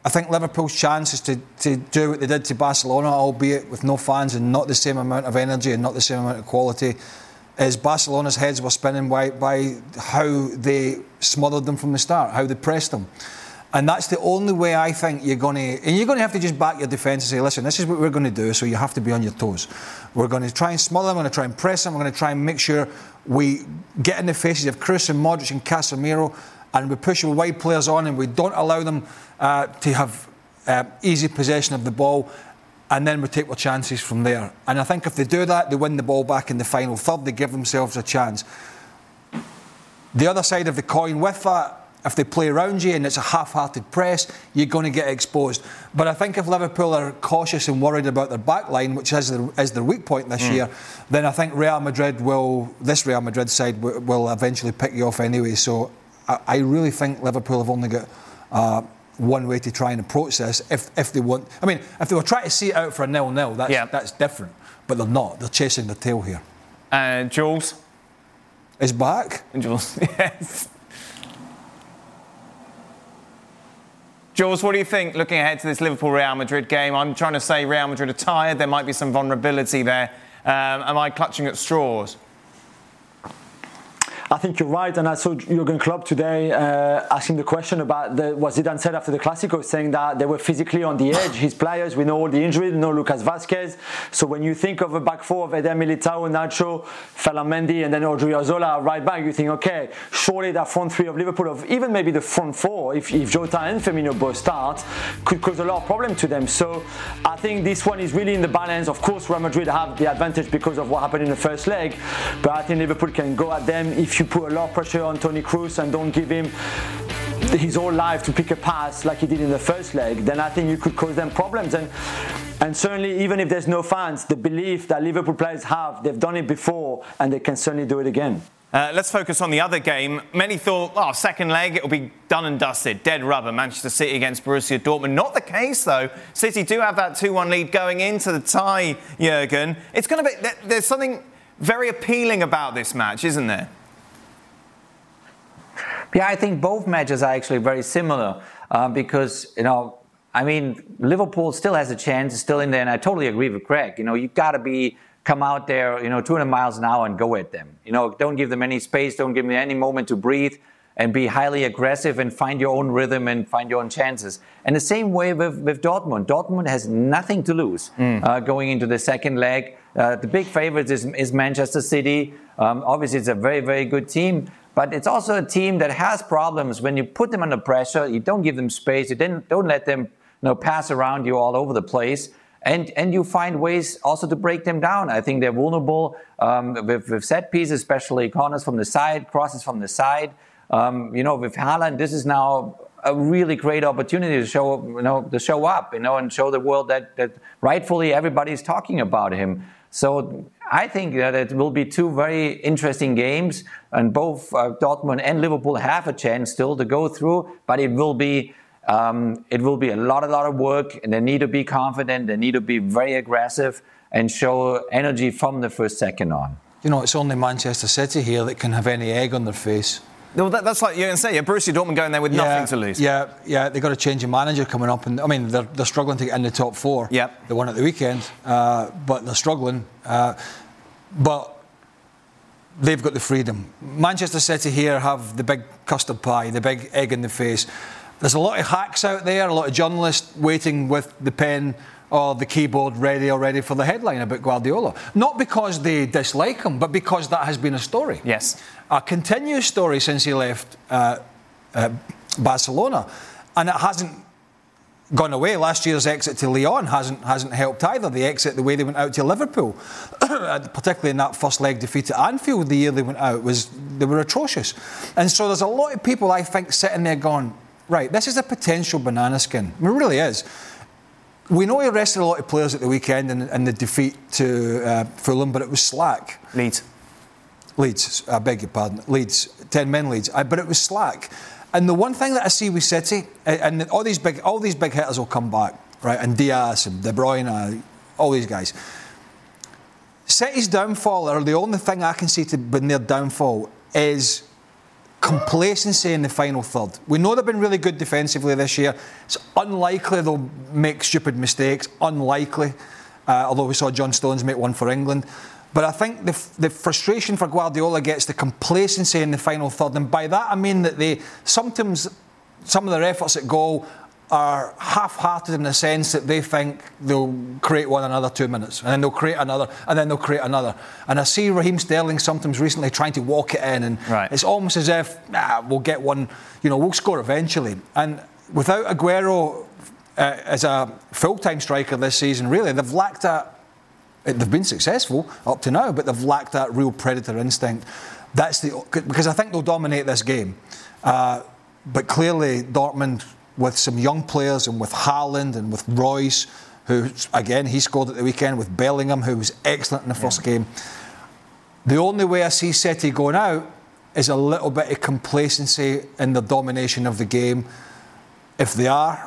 I think Liverpool's chance is to do what they did to Barcelona, albeit with no fans and not the same amount of energy and not the same amount of quality, is Barcelona's heads were spinning by how they smothered them from the start, how they pressed them. And that's the only way I think you're going to have to just back your defence and say, listen, this is what we're going to do, so you have to be on your toes. We're going to try and smother them, we're going to try and press them, we're going to try and make sure we get in the faces of Kroos and Modric and Casemiro, and we push our wide players on and we don't allow them to have easy possession of the ball, and then we take our chances from there. And I think if they do that, they win the ball back in the final third, they give themselves a chance. The other side of the coin with that, if they play around you and it's a half-hearted press, you're going to get exposed. But I think if Liverpool are cautious and worried about their back line, which is their weak point this year, then I think this Real Madrid side will eventually pick you off anyway. So I really think Liverpool have only got one way to try and approach this if they want. I mean, if they were trying to see it out for a 0-0, that's different. But they're not. They're chasing their tail here. Jules is back. Jules, yes. Jules, what do you think looking ahead to this Liverpool-Real Madrid game? I'm trying to say Real Madrid are tired. There might be some vulnerability there. Am I clutching at straws? I think you're right, and I saw Jurgen Klopp today asking the question about what Zidane said after the Clásico, saying that they were physically on the edge. His players, we know all the injuries, we know Lucas Vázquez. So when you think of a back four of Eder Militao, Nacho, Ferland Mendy, and then Odriozola right back, you think, okay, surely that front three of Liverpool, of even maybe the front four, if Jota and Firmino both start, could cause a lot of problem to them. So I think this one is really in the balance. Of course, Real Madrid have the advantage because of what happened in the first leg, but I think Liverpool can go at them if you put a lot of pressure on Toni Kroos and don't give him his whole life to pick a pass like he did in the first leg, then I think you could cause them problems. And certainly, even if there's no fans, the belief that Liverpool players have, they've done it before and they can certainly do it again. Let's focus on the other game. Many thought, second leg, it'll be done and dusted. Dead rubber, Manchester City against Borussia Dortmund. Not the case, though. City do have that 2-1 lead going into the tie, Jurgen. It's going to be... There's something very appealing about this match, isn't there? Yeah, I think both matches are actually very similar because, Liverpool still has a chance, still in there, and I totally agree with Craig. You've got to come out there, 200 miles an hour and go at them. Don't give them any space, don't give them any moment to breathe, and be highly aggressive and find your own rhythm and find your own chances. And the same way with Dortmund. Dortmund has nothing to lose going into the second leg. The big favourites is Manchester City. Obviously, it's a very, very good team. But it's also a team that has problems when you put them under pressure. You don't give them space. You don't let them pass around you all over the place. And you find ways also to break them down. I think they're vulnerable with set pieces, especially corners from the side, crosses from the side. With Haaland, this is now a really great opportunity to show up, and show the world that rightfully everybody's talking about him. So I think that it will be two very interesting games, and both Dortmund and Liverpool have a chance still to go through. But it will be a lot of work, and they need to be confident. They need to be very aggressive and show energy from the first second on. It's only Manchester City here that can have any egg on their face. Well, that's like you're going to say. Borussia Dortmund going there with nothing to lose. Yeah, they've got to change a manager coming up, and they're struggling to get in the top four. Yeah, they won at the weekend, but they're struggling. But they've got the freedom. Manchester City here have the big custard pie, the big egg in the face. There's a lot of hacks out there, a lot of journalists waiting with the pen or the keyboard ready already for the headline about Guardiola. Not because they dislike him, but because that has been a story. Yes. A continuous story since he left Barcelona. And it hasn't gone away. Last year's exit to Lyon hasn't helped either. The exit, the way they went out to Liverpool, particularly in that first leg defeat at Anfield the year they went out, they were atrocious. And so there's a lot of people, I think, sitting there going, right, this is a potential banana skin. It really is. We know he arrested a lot of players at the weekend in the defeat to Fulham, but it was slack. Leeds, I beg your pardon. Leeds, 10-men Leeds. But it was slack. And the one thing that I see with City, and all these big hitters will come back, right? And Diaz and De Bruyne, all these guys. City's downfall, or the only thing I can see to been their downfall, is complacency in the final third. We know they've been really good defensively this year. It's unlikely they'll make stupid mistakes. Unlikely. Although we saw John Stones make one for England. But I think the frustration for Guardiola gets the complacency in the final third. And by that I mean that sometimes some of their efforts at goal are half-hearted in the sense that they think they'll create one another 2 minutes, and then they'll create another, and then they'll create another. And I see Raheem Sterling sometimes recently trying to walk it in, and it's almost as if we'll get one, we'll score eventually. And without Aguero as a full-time striker this season, really, they've lacked that. They've been successful up to now, but they've lacked that real predator instinct. Because I think they'll dominate this game. But clearly, Dortmund, with some young players and with Haaland and with Royce, who, again, he scored at the weekend, with Bellingham, who was excellent in the first game. The only way I see City going out is a little bit of complacency in the domination of the game. If they are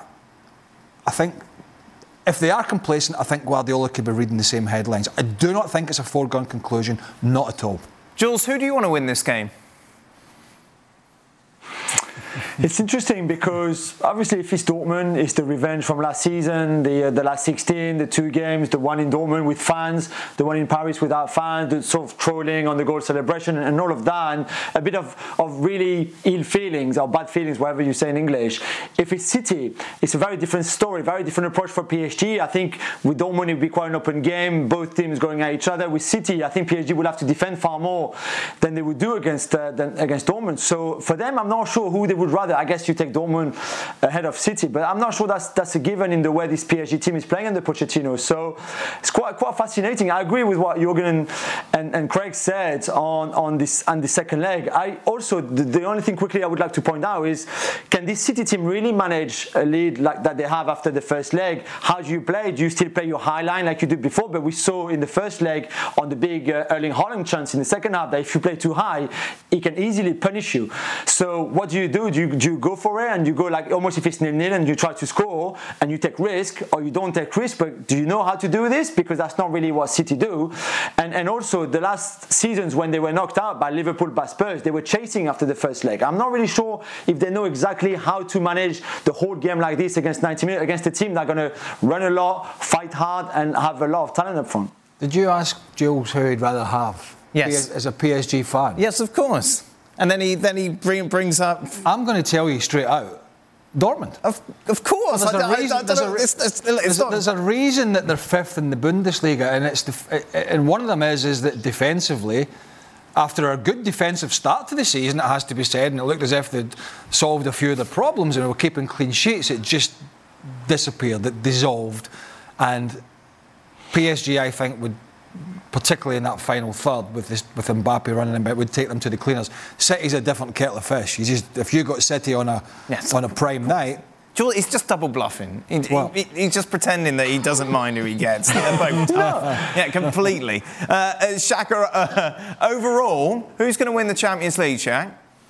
complacent, I think Guardiola could be reading the same headlines. I do not think it's a foregone conclusion, not at all. Jules, who do you want to win this game? It's interesting because obviously if it's Dortmund, it's the revenge from last season, the last 16, the 2 games, the one in Dortmund with fans, the one in Paris without fans, the sort of trolling on the goal celebration and all of that, and a bit of really ill feelings or bad feelings, whatever you say in English. If it's City, it's a very different story, very different approach for PSG. I think with Dortmund it will be quite an open game, both teams going at each other. With City, I think PSG will have to defend far more than they would do against Dortmund. So for them, I'm not sure who they would rather. I guess you take Dortmund ahead of City, but I'm not sure that's a given in the way this PSG team is playing under Pochettino. So it's quite fascinating. I agree with what Jürgen and Craig said on the second leg. I also the only thing quickly I would like to point out is, can this City team really manage a lead like that they have after the first leg? How do you play? Do you still play your high line like you did before? But we saw in the first leg on the big Erling Haaland chance in the second half that if you play too high, he can easily punish you. So what do? Do you go for it and you go like almost if it's 0-0 and you try to score and you take risk, or you don't take risk? But do you know how to do this? Because that's not really what City do. And also the last seasons when they were knocked out by Liverpool, by Spurs, they were chasing after the first leg. I'm not really sure if they know exactly how to manage the whole game like this against 90 minutes against a team that's going to run a lot, fight hard, and have a lot of talent up front. Did you ask Jules who he'd rather have? Yes. As a PSG fan? Yes, of course. And then he brings up... I'm going to tell you straight out, Dortmund. Of course. There's a reason that they're 5th in the Bundesliga, and one of them is that defensively, after a good defensive start to the season, it has to be said, and it looked as if they'd solved a few of the problems and were keeping clean sheets, it just disappeared, it dissolved. And PSG, I think, would, particularly in that final third with Mbappe running in, it would take them to the cleaners. City's a different kettle of fish. If you got City on a prime night, Jules, he's just double bluffing. He's just pretending that he doesn't mind who he gets. They're both tough. Yeah, completely. Shaka, overall, who's going to win the Champions League, Shaq?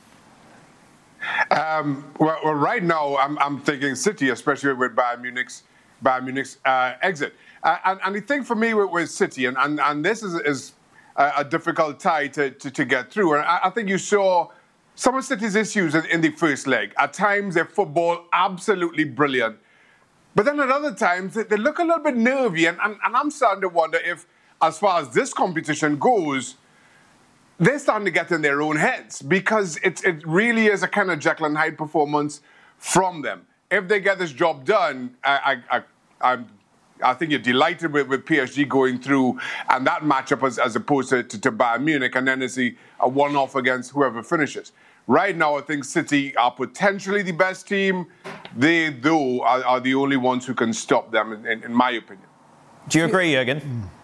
Well, right now I'm thinking City, especially with Bayern Munich's exit. And I think for me with City, and this is a difficult tie to get through. And I think you saw some of City's issues in the first leg. At times, their football absolutely brilliant. But then at other times, they look a little bit nervy. And I'm starting to wonder if, as far as this competition goes, they're starting to get in their own heads. Because it really is a kind of Jekyll and Hyde performance from them. If they get this job done, I think you're delighted with PSG going through and that matchup as opposed to Bayern Munich, and then it's a one-off against whoever finishes. Right now, I think City are potentially the best team. They, though, are the only ones who can stop them, in my opinion. Do you agree, Jürgen?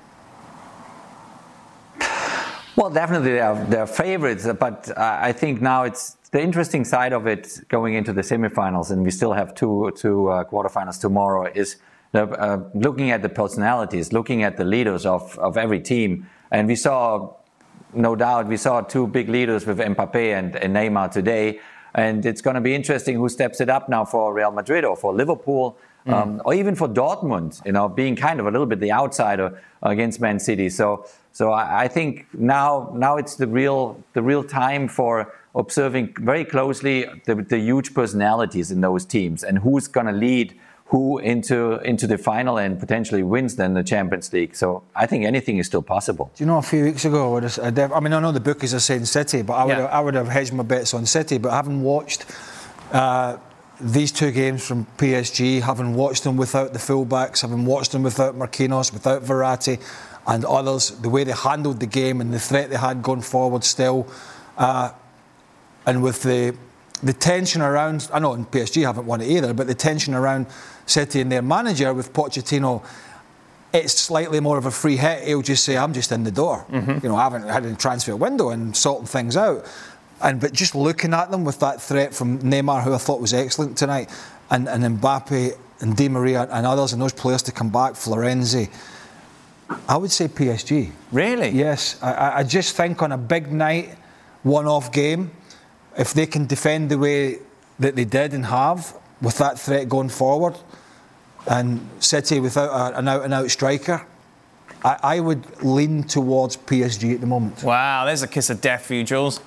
Well, definitely they're favourites, but I think now it's the interesting side of it going into the semi-finals, and we still have two quarterfinals tomorrow, is looking at the personalities, looking at the leaders of every team. And we saw, no doubt, two big leaders with Mbappe and Neymar today. And it's going to be interesting who steps it up now for Real Madrid or for Liverpool, or even for Dortmund, being kind of a little bit the outsider against Man City. So I think now it's the real time for observing very closely the huge personalities in those teams and who's going to lead who into the final and potentially wins then the Champions League. So I think anything is still possible. Do you know, a few weeks ago, I know the bookies are saying City, but I would have hedged my bets on City. But having watched these two games from PSG, having watched them without the fullbacks, having watched them without Marquinhos, without Verratti and others, the way they handled the game and the threat they had going forward still, and with the tension around, I know PSG haven't won it either, but the tension around City and their manager with Pochettino, it's slightly more of a free hit. He'll just say, I'm just in the door. You know, I haven't had a transfer window and sorting things out. But just looking at them with that threat from Neymar, who I thought was excellent tonight, and Mbappe and Di Maria and others, and those players to come back, Florenzi, I would say PSG. Really? Yes. I just think on a big night, one-off game, if they can defend the way that they did and have, with that threat going forward, and City without an out-and-out striker, I would lean towards PSG at the moment. Wow, there's a kiss of death for you, Jules.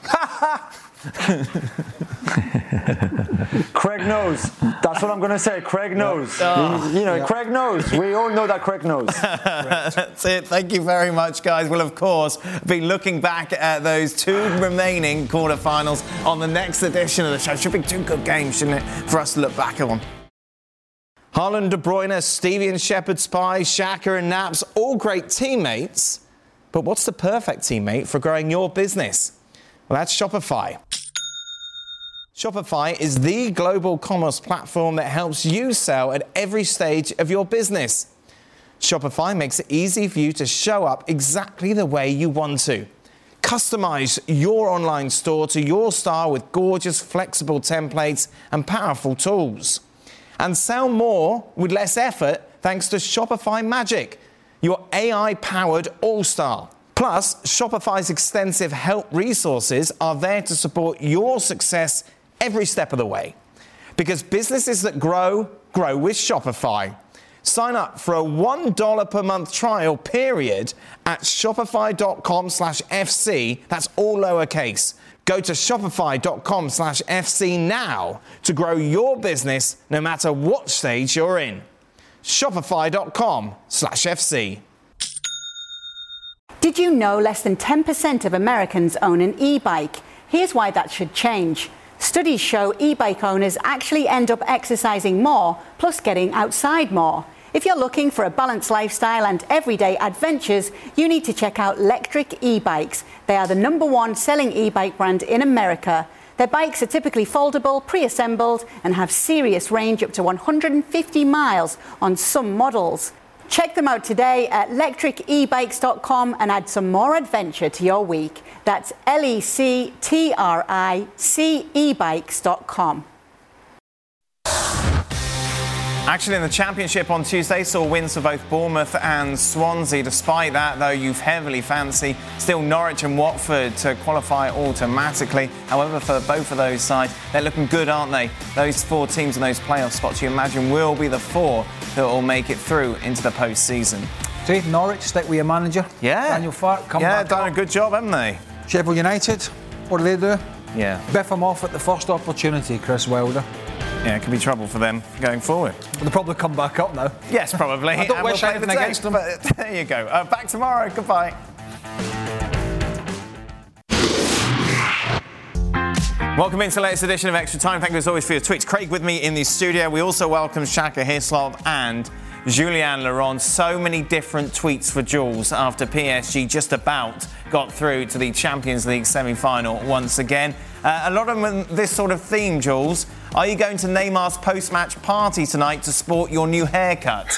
Craig knows. That's what I'm going to say. Craig knows. Craig knows. We all know that Craig knows. That's it. Thank you very much, guys. We'll, of course, be looking back at those two remaining quarterfinals on the next edition of the show. Should be two good games, shouldn't it, for us to look back on. Haaland, De Bruyne, Stevie and Shepherd Spy, Xhaka and Naps, all great teammates. But what's the perfect teammate for growing your business? Well, that's Shopify. Shopify is the global commerce platform that helps you sell at every stage of your business. Shopify makes it easy for you to show up exactly the way you want to. Customize your online store to your style with gorgeous, flexible templates and powerful tools. And sell more with less effort thanks to Shopify Magic, your AI-powered all-star. Plus, Shopify's extensive help resources are there to support your success every step of the way. Because businesses that grow, grow with Shopify. Sign up for a $1 per month trial period at shopify.com/FC. That's all lowercase. Go to shopify.com/FC now to grow your business no matter what stage you're in. Shopify.com/FC. Did you know less than 10% of Americans own an e-bike? Here's why that should change. Studies show e-bike owners actually end up exercising more, plus getting outside more. If you're looking for a balanced lifestyle and everyday adventures, you need to check out Lectric e-bikes. They are the #1 selling e-bike brand in America. Their bikes are typically foldable, pre-assembled, and have serious range up to 150 miles on some models. Check them out today at lectricebikes.com and add some more adventure to your week. That's lectricebikes.com. Action in the Championship on Tuesday saw wins for both Bournemouth and Swansea. Despite that, though, you've heavily fancy still Norwich and Watford to qualify automatically. However, for both of those sides, they're looking good, aren't they? Those four teams in those playoff spots, you imagine, will be the four that will make it through into the post-season. See, Norwich, stick with your manager. Yeah. Daniel Farke, come back. Yeah, done a good job, haven't they? Sheffield United, what do they do? Yeah. Biff them off at the first opportunity, Chris Wilder. Yeah, it could be trouble for them going forward. They'll probably come back up now. Yes, probably. I don't wish anything against them. But there you go. Back tomorrow. Goodbye. Welcome into the latest edition of Extra Time. Thank you as always for your tweets. Craig with me in the studio. We also welcome Xhaka Hislop and Julian Laurent. So many different tweets for Jules after PSG just about got through to the Champions League semi-final once again. A lot of them this sort of theme, Jules. Are you going to Neymar's post-match party tonight to sport your new haircut?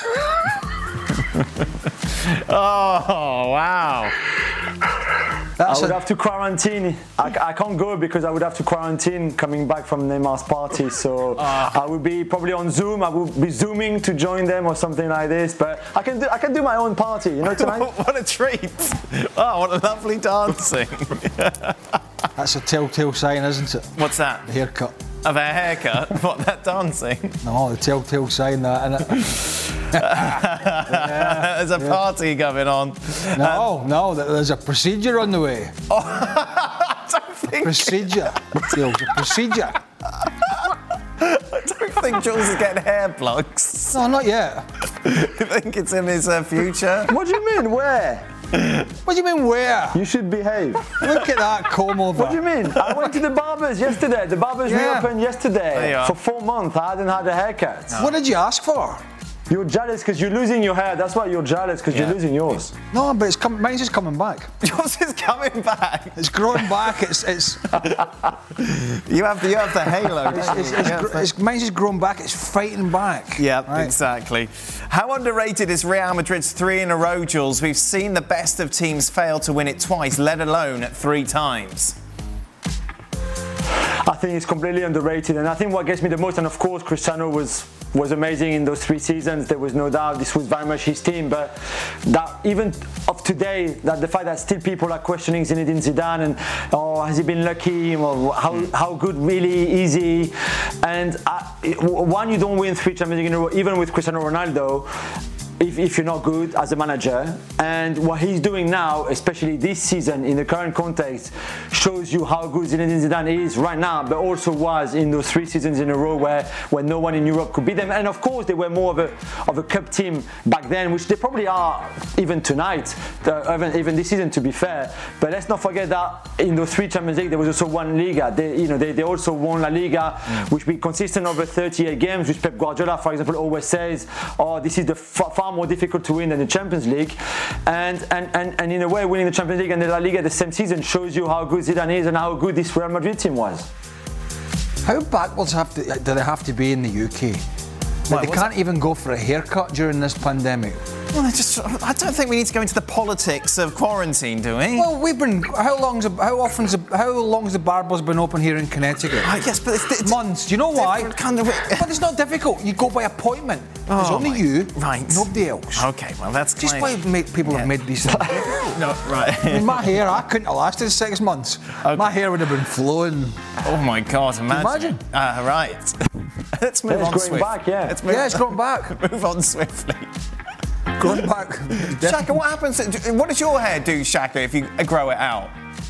Oh, wow. I would have to quarantine. I can't go because I would have to quarantine coming back from Neymar's party. So I would be probably on Zoom. I would be Zooming to join them or something like this. But I can do my own party, you know, tonight. What a treat. Oh, what a lovely dancing. That's a telltale sign, isn't it? What's that? The haircut. Of a haircut? What, that dancing? No, the telltale sign, that, innit? There's a party going on. No, there's a procedure on the way. I don't procedure. Jules, a procedure. I don't think Jules is getting hair plugs. No, not yet. You think it's in his future? What do you mean, where? What do you mean, where? You should behave. Look at that comb over. What do you mean? I went to the barbers yesterday. The barbers reopened yesterday. For 4 months, I hadn't had a haircut. What did you ask for? You're jealous because you're losing your hair. That's why you're jealous, because you're losing yours. No, but mine's just coming back. Yours is coming back. It's growing back. It's You have the halo. mine's just grown back. It's fighting back. Yeah, right? Exactly. How underrated is Real Madrid's 3 in a row, Jules? We've seen the best of teams fail to win it twice, let alone 3 times. I think it's completely underrated, and I think what gets me the most, and of course Cristiano was amazing in those 3 seasons. There was no doubt this was very much his team, but that even of today, that the fact that still people are questioning Zinedine Zidane and has he been lucky, or how good really is he? And one, you don't win 3 Champions League in a row, even with Cristiano Ronaldo, if you're not good as a manager. And what he's doing now, especially this season in the current context, shows you how good Zinedine Zidane is right now, but also was in those 3 seasons in a row where no one in Europe could beat them. And of course, they were more of a cup team back then, which they probably are even tonight, even this season, to be fair. But let's not forget that in those 3 Champions League, there was also 1 Liga. They also won La Liga, which been consistent over 38 games, which Pep Guardiola, for example, always says, this is the far more difficult to win than the Champions League, and in a way, winning the Champions League and the La Liga the same season shows you how good Zidane is and how good this Real Madrid team was. How backwards do they have to be in the UK? They can't even go for a haircut during this pandemic. Well, I don't think we need to go into the politics of quarantine, do we? Well, how long's the barber's been open here in Connecticut? Yes, but it's months. Do you know why? But it's not difficult. You go by appointment. There's only you, right? Nobody else. Okay, well that's just why people have made these things. No, right. I mean, my hair, I couldn't have lasted 6 months. Okay. My hair would have been flowing. Oh my God! Imagine. Right. Let's move on swiftly. It's growing back. Move on swiftly. Going back. Shaka, what happens? What does your hair do, Shaka, if you grow it out?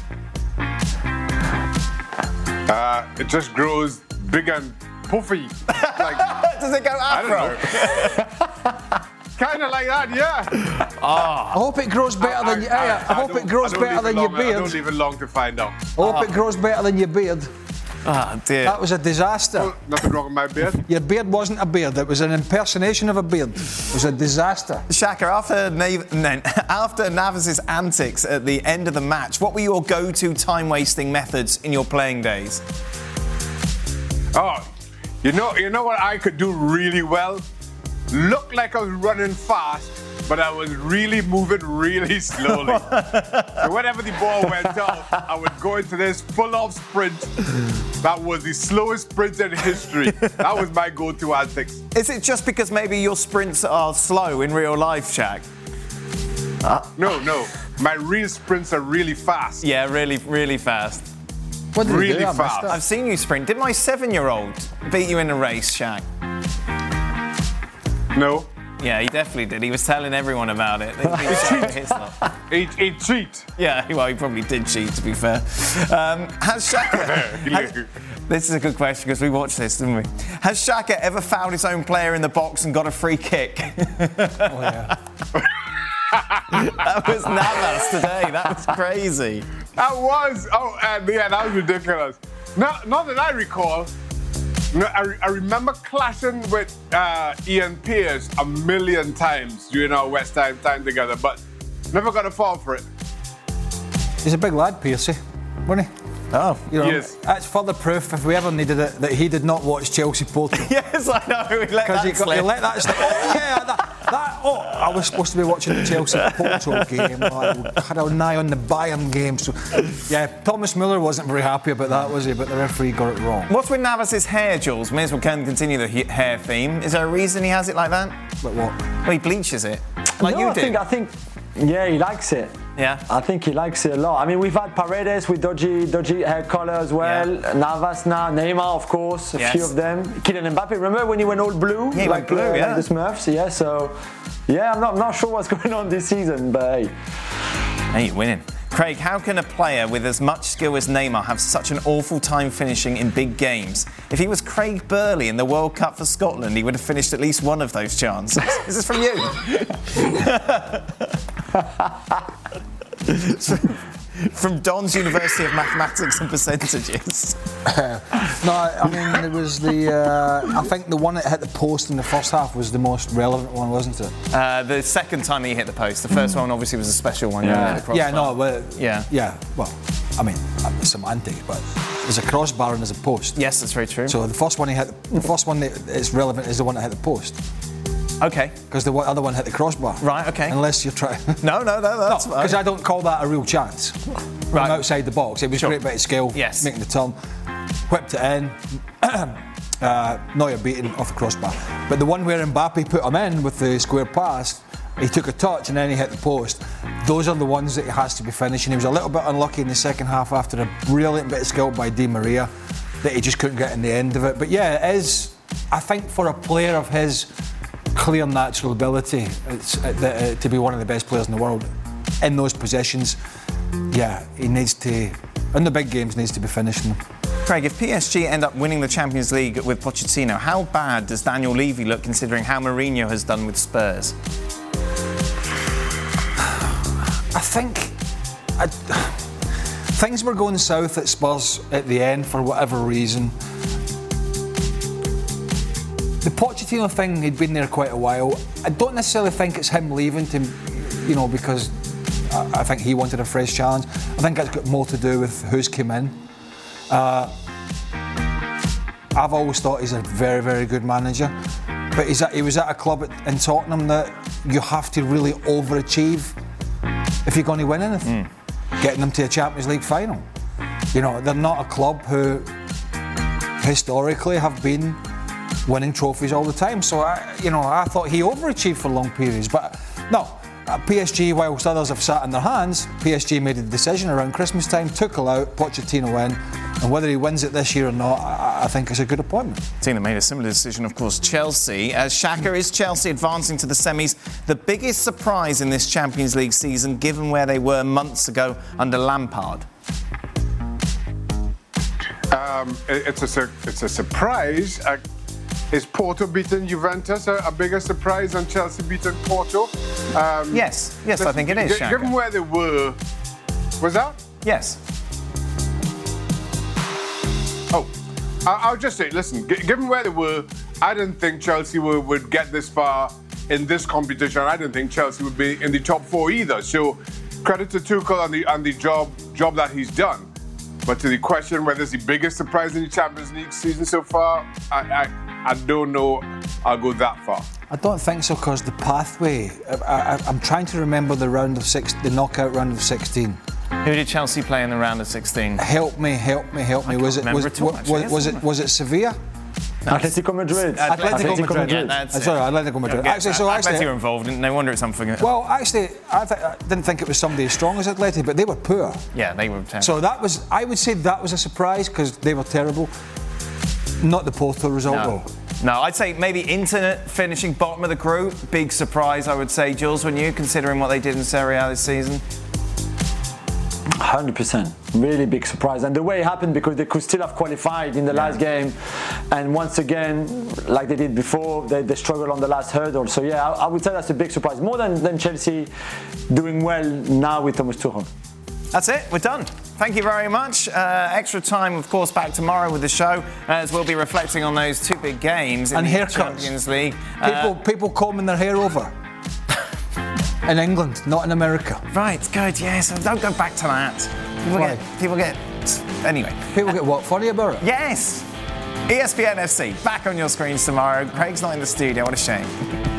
It just grows big and puffy. Does it go afro? Kind of like that, yeah. I hope it grows better than your hair. I hope it grows better than your beard. I don't leave it long to find out. I hope it grows better than your beard. Oh dear. That was a disaster. Oh, nothing wrong with my beard. Your beard wasn't a beard, it was an impersonation of a beard. It was a disaster. Shaka, after Navas' antics at the end of the match, what were your go-to time-wasting methods in your playing days? Oh, you know what I could do really well? Look like I was running fast, but I was really moving really slowly. So whenever the ball went out, I would go into this full-off sprint. That was the slowest sprint in history. That was my go-to antics. Is it just because maybe your sprints are slow in real life, Shaq? No. My real sprints are really fast. Yeah, really, really fast. What did really you do? fast. I've seen you sprint. Did my 7-year-old beat you in a race, Shaq? No. Yeah, he definitely did. He was telling everyone about it. He cheat. Yeah, well, he probably did cheat, to be fair. Has Shaka... This is a good question, because we watched this, didn't we? Has Shaka ever fouled his own player in the box and got a free kick? Oh, yeah. That was Navas today. That was crazy. That was... that was ridiculous. Not that I recall. No, I remember clashing with Ian Pearce a million times during our West Ham time together, but never got a foul for it. He's a big lad, Pearcey, wasn't he? Oh, yes. That's further proof, if we ever needed it, that he did not watch Chelsea Porto. Yes, I know. He let that slip. He let that slip. Oh, yeah, I was supposed to be watching the Chelsea Porto game. I had an eye on the Bayern game. So, yeah, Thomas Muller wasn't very happy about that, was he? But the referee got it wrong. What's with Navas' hair, Jules? May as well continue the hair theme. Is there a reason he has it like that? Like what? Well, he bleaches it. Like you did. I think, yeah, he likes it. Yeah. I think he likes it a lot. I mean, we've had Paredes with dodgy hair color as well. Yeah. Navas now, Neymar, of course, a few of them. Kylian Mbappe, remember when he went all blue? Yeah, he went blue, like the Smurfs, yeah. So, yeah, I'm not sure what's going on this season, but hey. Hey, you're winning. Craig, how can a player with as much skill as Neymar have such an awful time finishing in big games? If he was Craig Burley in the World Cup for Scotland, he would have finished at least one of those chances. Is this from you? From Don's University of Mathematics and Percentages. No, I mean, it was I think the one that hit the post in the first half was the most relevant one, wasn't it? The second time he hit the post. The first one obviously was a special one. Yeah, Yeah. Well, I mean, it's semantics, but there's a crossbar and there's a post. Yes, that's very true. So the first one that's relevant is the one that hit the post. Okay. Because the other one hit the crossbar. Right, okay. Unless you're trying. No, that's fine. Because I don't call that a real chance. Right. From outside the box. It was a great bit of skill. Yes. Making the turn. Whipped it in. Neuer beaten off the crossbar. But the one where Mbappe put him in with the square pass, he took a touch and then he hit the post. Those are the ones that he has to be finishing. He was a little bit unlucky in the second half after a brilliant bit of skill by Di Maria that he just couldn't get in the end of it. But yeah, it is, I think, for a player of his clear natural ability to be one of the best players in the world in those positions, yeah, he needs to, in the big games, needs to be finishing them. Craig, if PSG end up winning the Champions League with Pochettino, how bad does Daniel Levy look considering how Mourinho has done with Spurs? I think things were going south at Spurs at the end for whatever reason. The Pochettino thing, he'd been there quite a while. I don't necessarily think it's him leaving because I think he wanted a fresh challenge. I think it's got more to do with who's come in. I've always thought he's a very, very good manager, but he was at a club in Tottenham that you have to really overachieve if you're going to win anything. Getting them to a Champions League final. They're not a club who historically have been winning trophies all the time. So I thought he overachieved for long periods. But no, PSG, whilst others have sat in their hands, PSG made a decision around Christmas time, Tuchel out, Pochettino in, and whether he wins it this year or not, I think it's a good appointment. Team that made a similar decision, of course, Chelsea. Shaka, is Chelsea advancing to the semis the biggest surprise in this Champions League season, given where they were months ago under Lampard? It's a surprise. Is Porto beating Juventus a bigger surprise than Chelsea beating Porto? Yes, I think it is, Shaka. Given where they were... Was that? Yes. Oh, I'll just say, listen, given where they were, I didn't think Chelsea would get this far in this competition. I didn't think Chelsea would be in the top four either. So credit to Tuchel and the job that he's done. But to the question whether it's the biggest surprise in the Champions League season so far, I don't know I'll go that far. I don't think so, because the pathway, I'm trying to remember the knockout round of 16. Who did Chelsea play in the round of 16? Help me. Was it Sevilla? Atletico Madrid. Atletico Madrid. Yeah, sorry, Atletico Madrid. Actually, you're involved. No wonder it's unforgivable. Well, actually, I didn't think it was somebody as strong as Atleti, but they were poor. Yeah, they were terrible. So I would say that was a surprise, because they were terrible. Not the Porto result, though. No, I'd say maybe Inter finishing bottom of the group. Big surprise, I would say. Jules, when you considering what they did in Serie A this season? 100%. Really big surprise. And the way it happened, because they could still have qualified in the last game. And once again, like they did before, they struggled on the last hurdle. So yeah, I would say that's a big surprise. More than Chelsea doing well now with Thomas Tuchel. That's it. We're done. Thank you very much. Extra time, of course, back tomorrow with the show, as we'll be reflecting on those two big games in the Champions League. People combing their hair over. In England, not in America. Right, good, yes. Don't go back to that. People get... Anyway. People get what? Funny about it? Yes. ESPN FC, back on your screens tomorrow. Craig's not in the studio. What a shame.